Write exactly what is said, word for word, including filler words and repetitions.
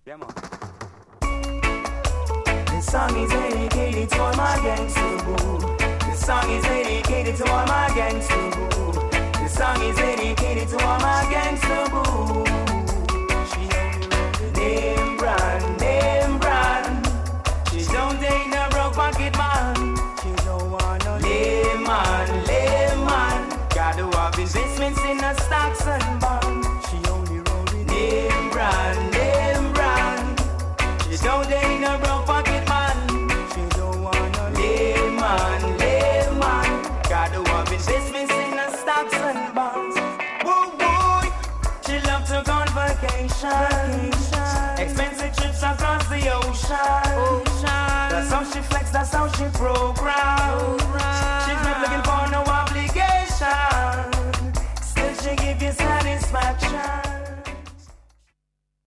Yeah, man. This song is dedicated to all my gangster boo. This song is dedicated to all my gangster boo. This song is dedicated to all my gangster boo. Name brand, name brand. She don't take no broke pocket man. She don't want no layman, layman. Gotta have investments in the stocks and bonds. She only roll with name brand, name brand. She don't take no broke pocket man. She don't want no layman, layman. Gotta have investments in the stocks and bonds. Woo woo. She love to go on vacation. Expensive trips across the ocean. ocean. That's how she flex, that's how she program. program.